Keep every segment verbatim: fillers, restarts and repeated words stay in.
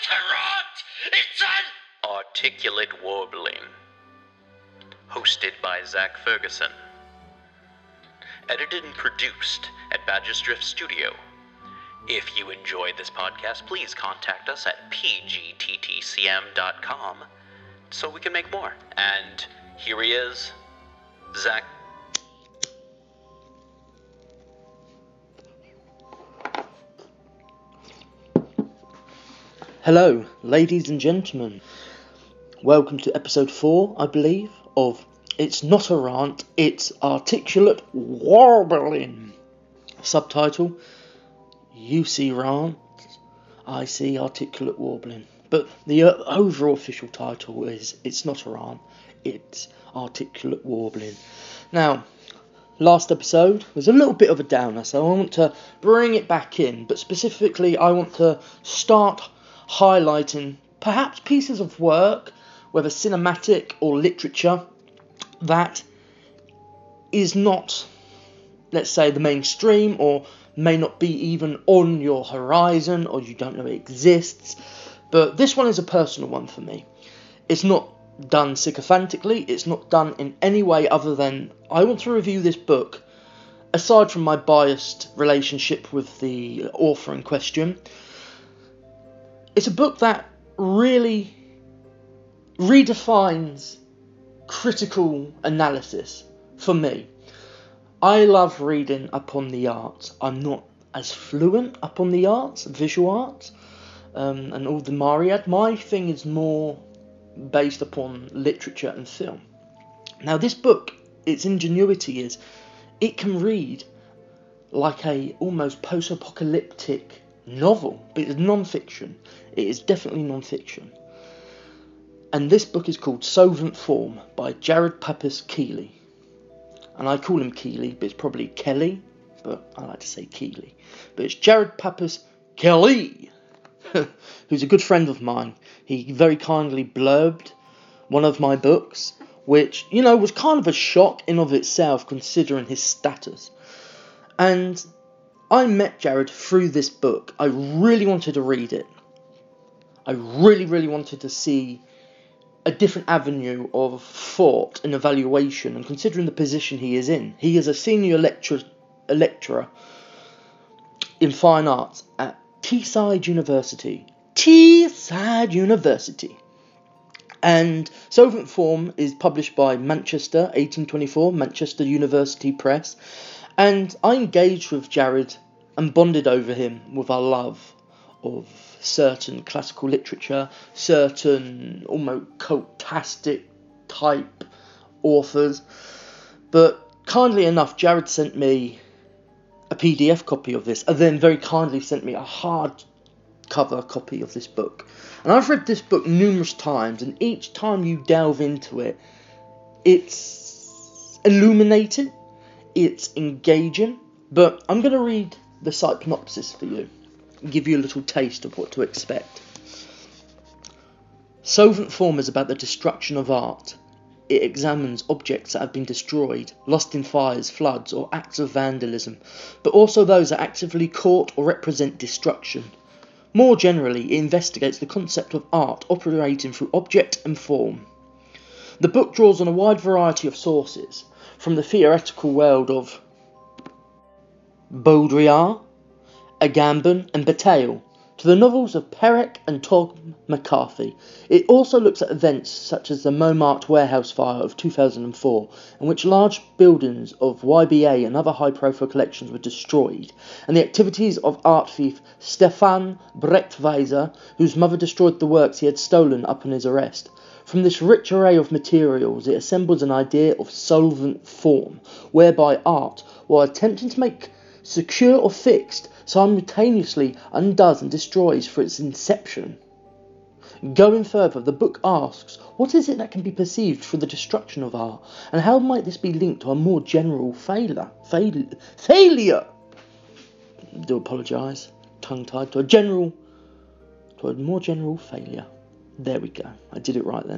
a rant! It's an Articulate Warbling. Hosted by Zach Ferguson. Edited and produced at Badger's Drift Studio. If you enjoyed this podcast, please contact us at p g t t c m dot com so we can make more. And here he is, Zach. Hello, ladies and gentlemen. Welcome to episode four, I believe, of It's Not a Rant, It's Articulate Warbling. Subtitle, You see rants, I see articulate warbling. But the uh, overall official title is It's Not a Rant, It's Articulate Warbling. Now, last episode was a little bit of a downer, so I want to bring it back in. But specifically, I want to start highlighting perhaps pieces of work, whether cinematic or literature, that is not, let's say, the mainstream, or may not be even on your horizon, or you don't know it exists. But this one is a personal one for me. It's not done sycophantically, it's not done in any way other than I want to review this book, aside from my biased relationship with the author in question. It's a book that really redefines critical analysis for me. I love reading upon the arts. I'm not as fluent upon the arts, visual arts, um, and all the myriad. My thing is more based upon literature and film. Now, this book, its ingenuity is it can read like a almost post-apocalyptic novel, but it's non-fiction. It is definitely non-fiction. And this book is called Solvent Form by Jared Pappas Keeley. And I call him Keeley, but it's probably Kelly, but I like to say Keeley. But it's Jared Pappas Kelly, who's a good friend of mine. He very kindly blurbed one of my books, which, you know, was kind of a shock in of itself considering his status. And I met Jared through this book. I really wanted to read it. I really, really wanted to see a different avenue of thought and evaluation, and considering the position he is in. He is a senior lecturer, a lecturer in fine arts at Teesside University. Teesside University. And Solvent Form is published by Manchester, eighteen twenty-four, Manchester University Press. And I engaged with Jared and bonded over him with our love of certain classical literature, certain almost cultastic type authors. But kindly enough, Jared sent me a P D F copy of this, and then very kindly sent me a hardcover copy of this book. And I've read this book numerous times, and each time you delve into it, it's illuminating. It's engaging, but I'm going to read the synopsis for you and give you a little taste of what to expect. Solvent Form is about the destruction of art. It examines objects that have been destroyed, lost in fires, floods, or acts of vandalism, but also those that actively court or represent destruction. More generally, it investigates the concept of art operating through object and form. The book draws on a wide variety of sources, from the theoretical world of Baudrillard, Agamben and Bataille, to the novels of Perec and Tom McCarthy. It also looks at events such as the Montmartre warehouse fire of two thousand four, in which large buildings of Y B A and other high-profile collections were destroyed, and the activities of art thief Stefan Brechtweiser, whose mother destroyed the works he had stolen upon his arrest. From this rich array of materials, it assembles an idea of solvent form, whereby art, while attempting to make secure or fixed, simultaneously undoes and destroys for its inception. Going further, the book asks, what is it that can be perceived through the destruction of art, and how might this be linked to a more general failure? Fail- failure! I do apologise, tongue-tied, to a general, to a more general failure. There we go, I did it right then.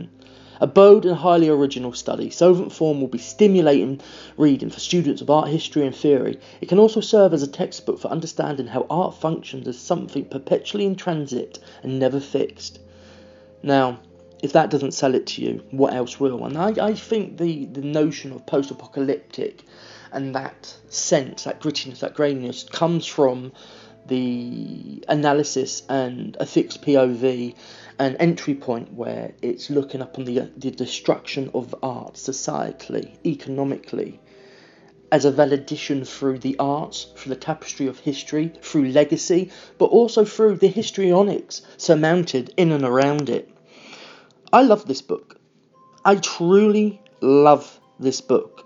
A bold and highly original study, Solvent Form will be stimulating reading for students of art history and theory. It can also serve as a textbook for understanding how art functions as something perpetually in transit and never fixed. Now, if that doesn't sell it to you, what else will? And I, I think the, the notion of post-apocalyptic and that sense, that grittiness, that graininess, comes from the analysis and a fixed P O V, an entry point where it's looking up on the, the destruction of art societally, economically, as a validation through the arts, through the tapestry of history, through legacy, but also through the histrionics surmounted in and around it. I love this book. I truly love this book.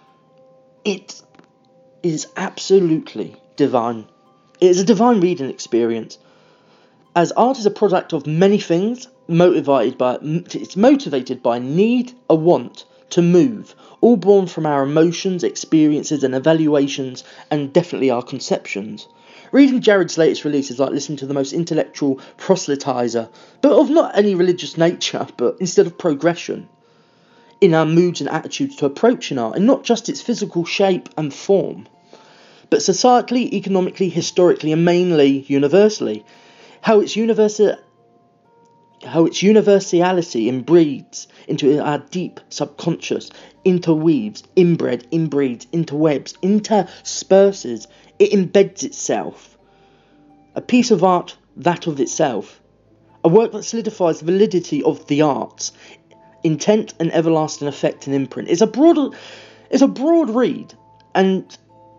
It is absolutely divine. It is a divine reading experience. As art is a product of many things, motivated by it's motivated by need, a want to move, all born from our emotions, experiences and evaluations, and definitely our conceptions. Reading Jared's latest release is like listening to the most intellectual proselytizer, but of not any religious nature, but instead of progression, in our moods and attitudes to approaching art, and not just its physical shape and form, but societally, economically, historically, and mainly universally. How its universal, how its universality inbreeds into our deep subconscious, interweaves, inbred, inbreeds, interwebs, intersperses. It embeds itself. A piece of art, that of itself. A work that solidifies the validity of the arts, intent and everlasting effect and imprint. It's a broad, it's a broad read, and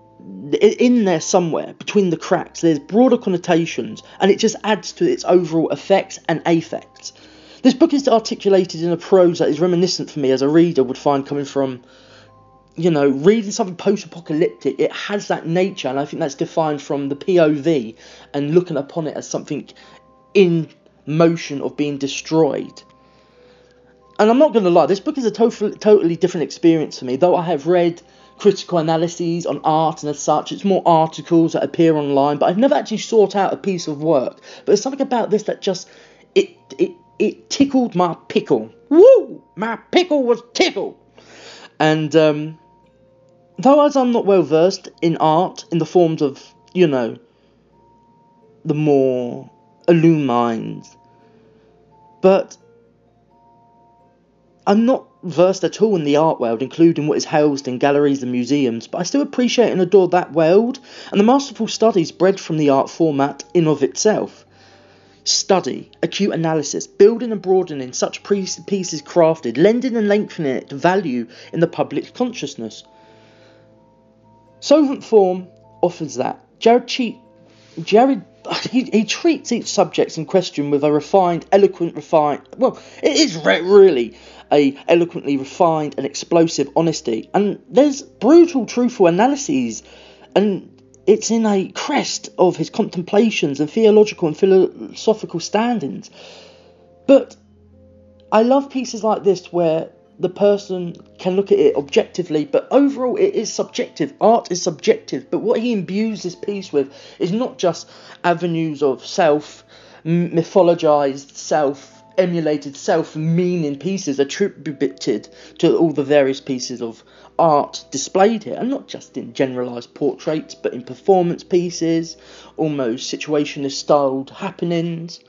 in there somewhere, between the cracks, there's broader connotations, and it just adds to its overall effects and affects. This book is articulated in a prose that is reminiscent for me as a reader would find coming from, you know, reading something post-apocalyptic. It has that nature, and I think that's defined from the P O V and looking upon it as something in motion of being destroyed. And I'm not going to lie, this book is a totally, totally different experience for me. Though I have read critical analyses on art and as such, it's more articles that appear online, but I've never actually sought out a piece of work. But there's something about this that just, it it it tickled my pickle. Woo! My pickle was tickled! And um, though as I'm not well versed in art, in the forms of, you know, the more illumined, but I'm not versed at all in the art world, including what is housed in galleries and museums, but I still appreciate and adore that world and the masterful studies bred from the art format in of itself. Study, acute analysis, building and broadening such pieces crafted, lending and lengthening it value in the public consciousness. Solvent Form offers that. Jared Cheat, Jared, he, he treats each subject in question with a refined, eloquent, refined, well, it is re- really a eloquently refined and explosive honesty, and there's brutal, truthful analyses, and it's in a crest of his contemplations and theological and philosophical standings. But I love pieces like this where the person can look at it objectively, but overall it is subjective. Art is subjective, but what he imbues this piece with is not just avenues of self, mythologized self, emulated self-meaning pieces attributed to all the various pieces of art displayed here, and not just in generalised portraits, but in performance pieces, almost situationist styled happenings.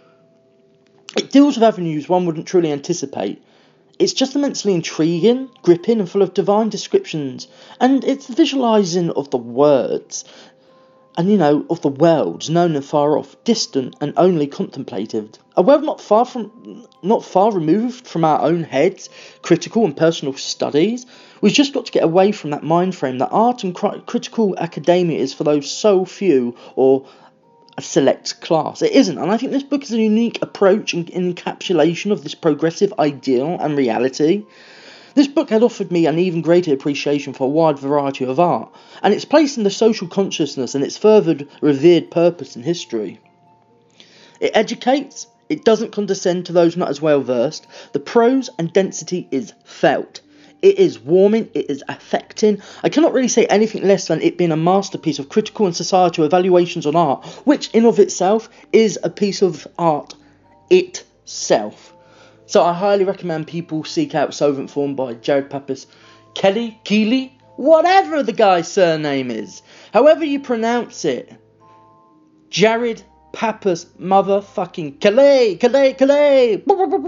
It deals with avenues one wouldn't truly anticipate. It's just immensely intriguing, gripping and full of divine descriptions, and it's the visualising of the words, and, you know, of the worlds, known and far off, distant and only contemplative. A world not far from, not far removed from our own heads, critical and personal studies. We've just got to get away from that mind frame that art and cri- critical academia is for those so few or a select class. It isn't, and I think this book is a unique approach and encapsulation of this progressive ideal and reality. This book had offered me an even greater appreciation for a wide variety of art, and its place in the social consciousness and its furthered revered purpose in history. It educates, it doesn't condescend to those not as well versed. The prose and density is felt. It is warming, it is affecting. I cannot really say anything less than it being a masterpiece of critical and societal evaluations on art, which in of itself is a piece of art itself. So I highly recommend people seek out Solvent Form by Jared Pappas Kelly, Keeley, whatever the guy's surname is. However you pronounce it. Jared Pappas motherfucking Kelly, Kelly, Kelly.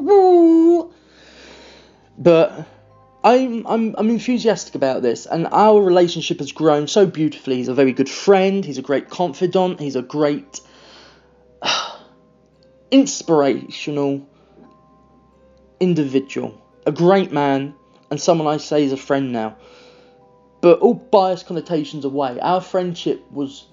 But I'm, I'm, I'm enthusiastic about this, and our relationship has grown so beautifully. He's a very good friend, he's a great confidant, he's a great uh, inspirational individual, a great man, and someone I say is a friend now. But all bias connotations away, our friendship was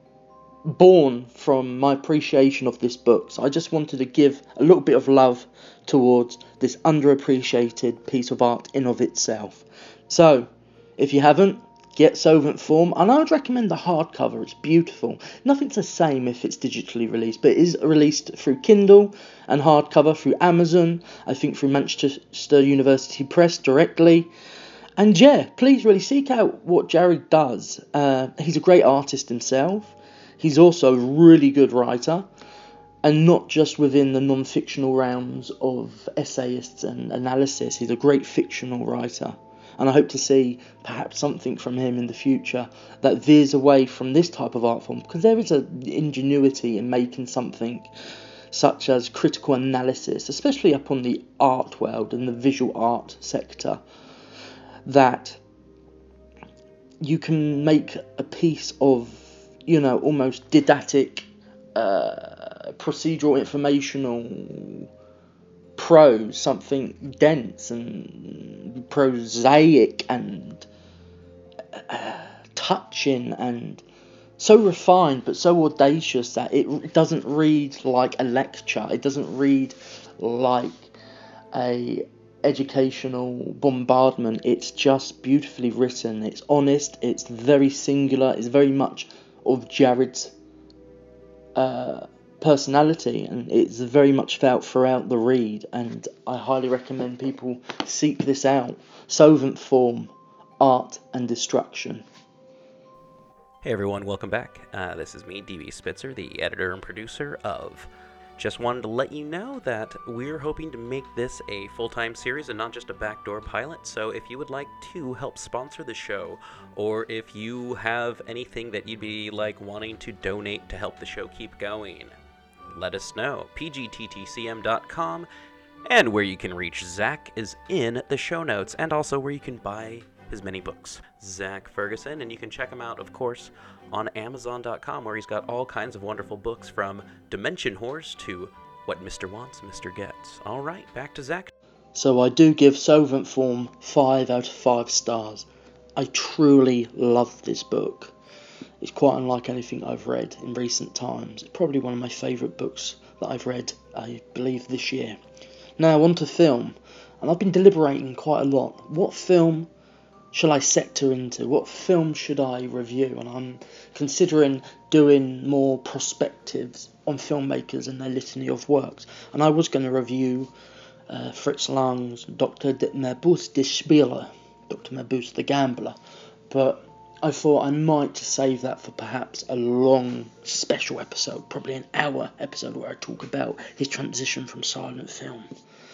born from my appreciation of this book. So I just wanted to give a little bit of love towards this underappreciated piece of art in of itself. So, if you haven't, get Solvent Form, and I would recommend the hardcover. It's beautiful. Nothing's the same if it's digitally released, but it is released through Kindle and hardcover through Amazon, I think through Manchester University Press directly. And yeah, please really seek out what Jared does. Uh, he's a great artist himself. He's also a really good writer, and not just within the non-fictional realms of essayists and analysis. He's a great fictional writer, and I hope to see perhaps something from him in the future that veers away from this type of art form, because there is an ingenuity in making something such as critical analysis, especially upon the art world and the visual art sector, that you can make a piece of, you know, almost didactic, uh, procedural, informational prose, something dense and prosaic and uh, touching and so refined but so audacious that it doesn't read like a lecture, it doesn't read like a educational bombardment. It's just beautifully written, it's honest, it's very singular, it's very much of Jared's uh, personality, and it's very much felt throughout the read, and I highly recommend people seek this out. Solvent Form, Art and Destruction. Hey everyone, welcome back. Uh, this is me, D B Spitzer, the editor and producer of Just wanted to let you know that we're hoping to make this a full-time series and not just a backdoor pilot, so if you would like to help sponsor the show, or if you have anything that you'd be like wanting to donate to help the show keep going, let us know. P G T T C M dot com, and where you can reach Zach is in the show notes, and also where you can buy his many books. Zach Ferguson, and you can check him out, of course, on Amazon dot com, where he's got all kinds of wonderful books, from Dimension Horse to What Mister Wants, Mister Gets. All right, back to Zach. So I do give Solvent Form five out of five stars. I truly love this book. It's quite unlike anything I've read in recent times. It's probably one of my favourite books that I've read, I believe, this year. Now, on to film. And I've been deliberating quite a lot. What film shall I sector into? What film should I review? And I'm considering doing more perspectives on filmmakers and their litany of works. And I was going to review uh, Fritz Lang's Doctor Mabuse the Spieler, Doctor Mabuse the Gambler, but I thought I might save that for perhaps a long special episode, probably an hour episode, where I talk about his transition from silent film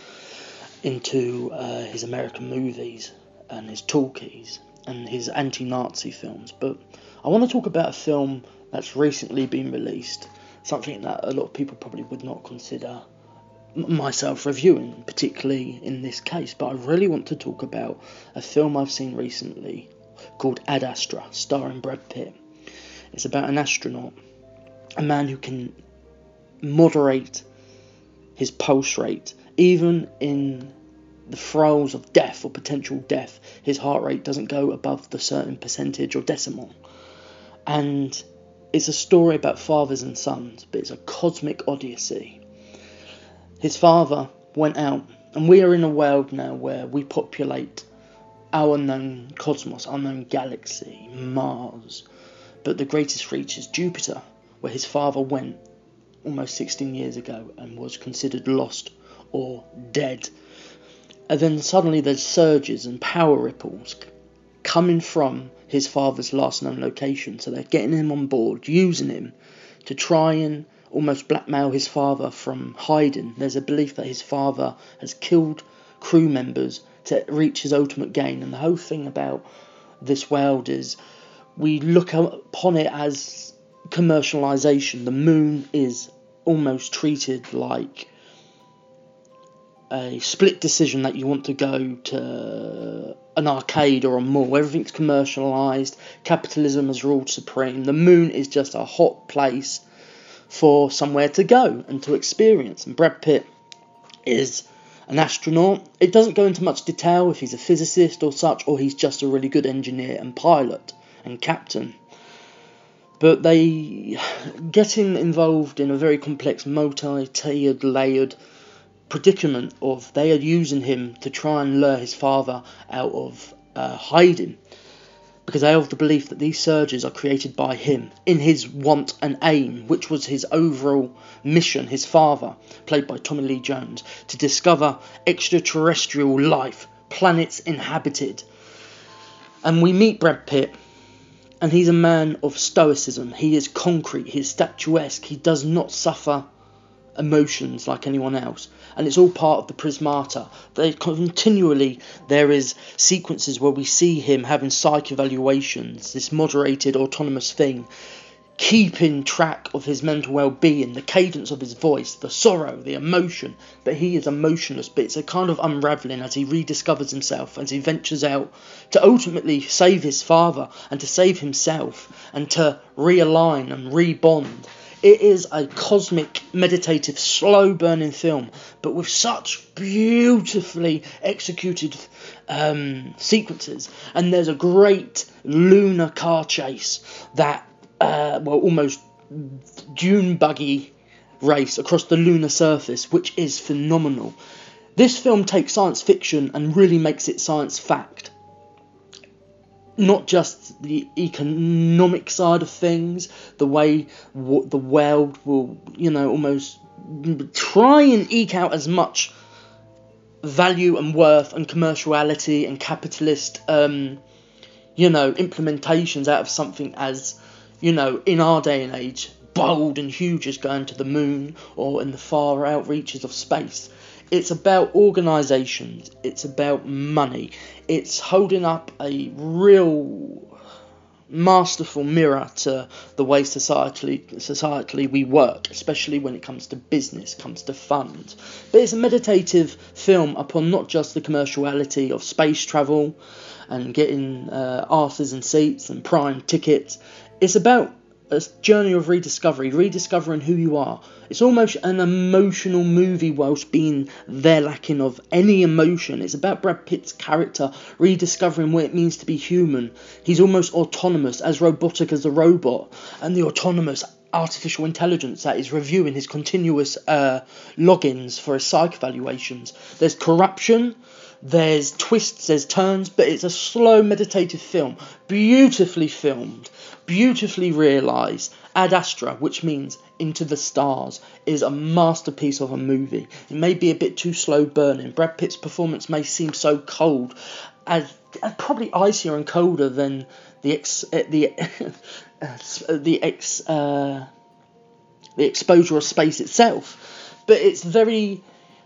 into uh, his American movies and his talkies and his anti-Nazi films. But I want to talk about a film that's recently been released, something that a lot of people probably would not consider m- myself reviewing, particularly in this case, but I really want to talk about a film I've seen recently called Ad Astra, starring Brad Pitt. It's about an astronaut, a man who can moderate his pulse rate, even in the throes of death or potential death. His heart rate doesn't go above the certain percentage or decimal. And it's a story about fathers and sons, but it's a cosmic odyssey. His father went out, and we are in a world now where we populate our known cosmos, our known galaxy, Mars. But the greatest reach is Jupiter, where his father went almost sixteen years ago and was considered lost or dead. And then suddenly there's surges and power ripples coming from his father's last known location. So they're getting him on board, using him to try and almost blackmail his father from hiding. There's a belief that his father has killed crew members to reach his ultimate gain. And the whole thing about this world is we look upon it as commercialization. The moon is almost treated like a split decision that you want to go to an arcade or a mall. Everything's commercialized. Capitalism has ruled supreme. The moon is just a hot place for somewhere to go and to experience. And Brad Pitt is an astronaut. It doesn't go into much detail if he's a physicist or such, or he's just a really good engineer and pilot and captain. But they get him involved in a very complex, multi-tiered, layered predicament of they are using him to try and lure his father out of uh, hiding, because they have the belief that these surges are created by him in his want and aim, which was his overall mission, his father, played by Tommy Lee Jones, to discover extraterrestrial life, planets inhabited. And we meet Brad Pitt, and he's a man of stoicism. He is concrete, he is statuesque, he does not suffer emotions like anyone else, and it's all part of the prismata. They continually, there is sequences where we see him having psych evaluations, this moderated autonomous thing, keeping track of his mental well-being, the cadence of his voice, the sorrow, the emotion, but he is emotionless. But it's a kind of unravelling as he rediscovers himself, as he ventures out to ultimately save his father and to save himself and to realign and rebond. It is a cosmic, meditative, slow-burning film, but with such beautifully executed um, sequences. And there's a great lunar car chase that, uh, well, almost dune buggy race across the lunar surface, which is phenomenal. This film takes science fiction and really makes it science fact. Not just the economic side of things, the way w- the world will, you know, almost try and eke out as much value and worth and commerciality and capitalist, um, you know, implementations out of something as, you know, in our day and age, bold and huge as going to the moon or in the far out reaches of space. It's about organisations, it's about money, it's holding up a real masterful mirror to the way societally, societally we work, especially when it comes to business, comes to funds. But it's a meditative film upon not just the commerciality of space travel and getting uh, arses and seats and prime tickets. It's about a journey of rediscovery, rediscovering who you are. It's almost an emotional movie whilst being there lacking of any emotion. It's about Brad Pitt's character rediscovering what it means to be human. He's almost autonomous, as robotic as a robot, and the autonomous artificial intelligence that is reviewing his continuous uh, logins for his psych evaluations. There's corruption, there's twists, there's turns, but it's a slow meditative film, beautifully filmed, beautifully realised. Ad Astra, which means into the stars, is a masterpiece of a movie. It may be a bit too slow burning. Brad Pitt's performance may seem so cold, as, as probably icier and colder than the ex, uh, the uh, the ex uh, the exposure of space itself. But it's very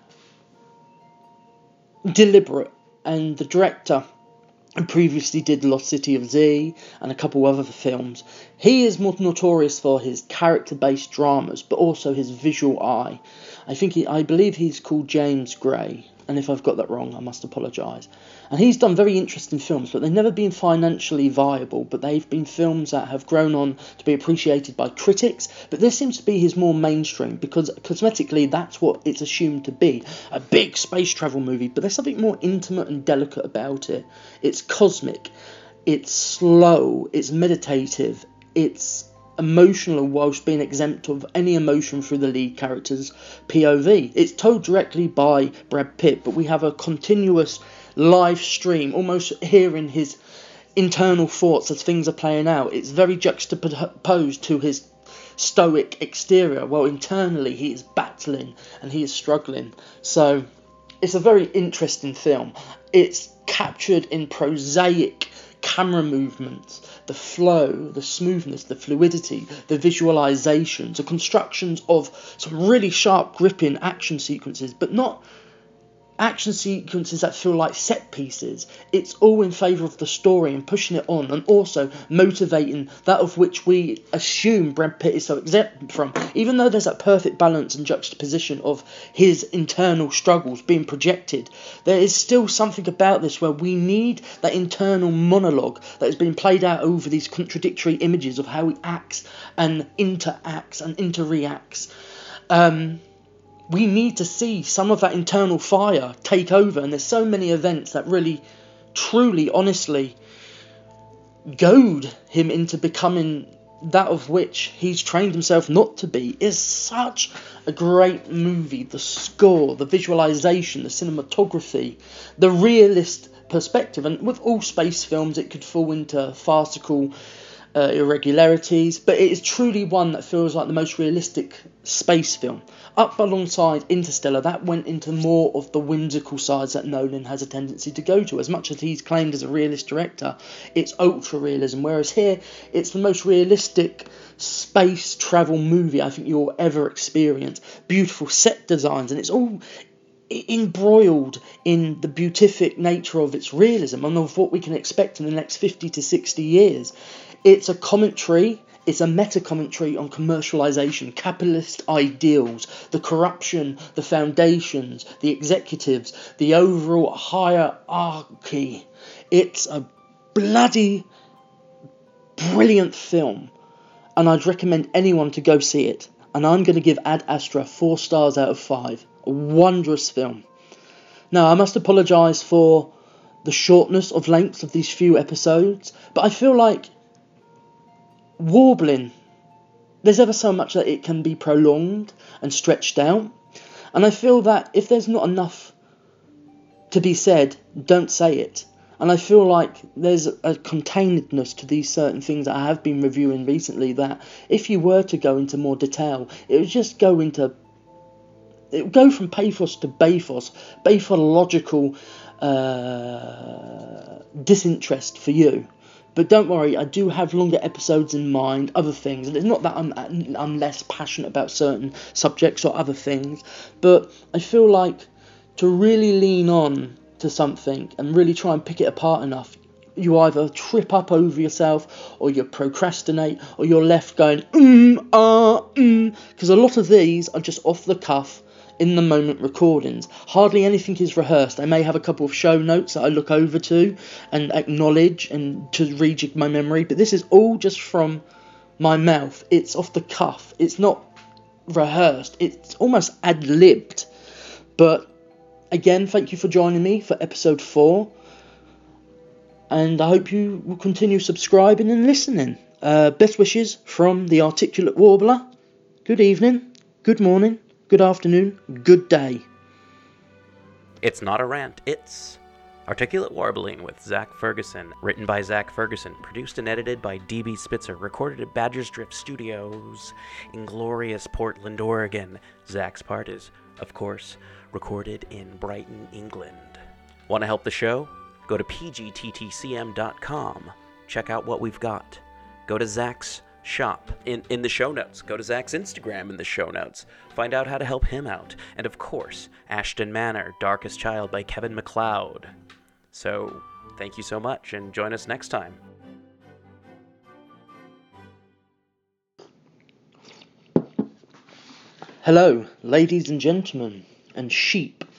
deliberate, and the director, who previously did Lost City of Z and a couple other films, he is more notorious for his character-based dramas, but also his visual eye. I think he, I believe he's called James Gray, and if I've got that wrong, I must apologise. And he's done very interesting films, but they've never been financially viable, but they've been films that have grown on to be appreciated by critics. But this seems to be his more mainstream, because cosmetically that's what it's assumed to be, a big space travel movie, but there's something more intimate and delicate about it. It's cosmic, it's slow, it's meditative, it's emotional whilst being exempt of any emotion through the lead character's P O V. It's told directly by Brad Pitt, but we have a continuous live stream, almost hearing his internal thoughts as things are playing out. It's very juxtaposed to his stoic exterior, while internally he is battling and he is struggling. So it's a very interesting film. It's captured in prosaic camera movements, the flow, the smoothness, the fluidity, the visualizations, the constructions of some really sharp, gripping action sequences, but not action sequences that feel like set pieces. It's all in favour of the story and pushing it on, and also motivating that of which we assume Brad Pitt is so exempt from. Even though there's that perfect balance and juxtaposition of his internal struggles being projected, there is still something about this where we need that internal monologue that has been played out over these contradictory images of how he acts and interacts and interreacts. Um... We need to see some of that internal fire take over, and there's so many events that really, truly, honestly goad him into becoming that of which he's trained himself not to be. Is such a great movie. The score, the visualization, the cinematography, the realist perspective, and with all space films it could fall into farcical Uh, irregularities, but it is truly one that feels like the most realistic space film. Up alongside Interstellar, that went into more of the whimsical sides that Nolan has a tendency to go to. As much as he's claimed as a realist director, it's ultra realism, whereas here it's the most realistic space travel movie I think you'll ever experience. Beautiful set designs, and it's all embroiled in the beatific nature of its realism and of what we can expect in the next fifty to sixty years. It's a commentary, it's a meta-commentary on commercialisation, capitalist ideals, the corruption, the foundations, the executives, the overall hierarchy. It's a bloody brilliant film, and I'd recommend anyone to go see it. And I'm going to give Ad Astra four stars out of five. A wondrous film. Now, I must apologise for the shortness of length of these few episodes, but I feel like warbling, there's ever so much that it can be prolonged and stretched out, and I feel that if there's not enough to be said, don't say it. And I feel like there's a containedness to these certain things that I have been reviewing recently, that if you were to go into more detail, it would just go into it would go from pathos to bathos, bathological uh, disinterest for you. But don't worry, I do have longer episodes in mind, other things. And it's not that I'm, I'm less passionate about certain subjects or other things, but I feel like to really lean on to something and really try and pick it apart enough, you either trip up over yourself, or you procrastinate, or you're left going, mm, ah, mm, because a lot of these are just off the cuff, in the moment recordings. Hardly anything is rehearsed. I may have a couple of show notes that I look over to and acknowledge and to rejig my memory, but this is all just from my mouth. It's off the cuff. It's not rehearsed. It's almost ad-libbed. But again, thank you for joining me for episode four, and I hope you will continue subscribing and listening. Uh, best wishes from the Articulate Warbler. Good evening, good morning, good afternoon, good day. It's not a rant, it's Articulate Warbling with Zach Ferguson. Written by Zach Ferguson, produced and edited by D B Spitzer, recorded at Badger's Drift Studios in glorious Portland, Oregon. Zach's part is, of course, recorded in Brighton, England. Want to help the show? Go to p g t t c m dot com. Check out what we've got. Go to Zach's shop in, in the show notes. Go to Zach's Instagram in the show notes. Find out how to help him out. And of course, Ashton Manor, Darkest Child by Kevin MacLeod. So, thank you so much, and join us next time. Hello, ladies and gentlemen, and sheep.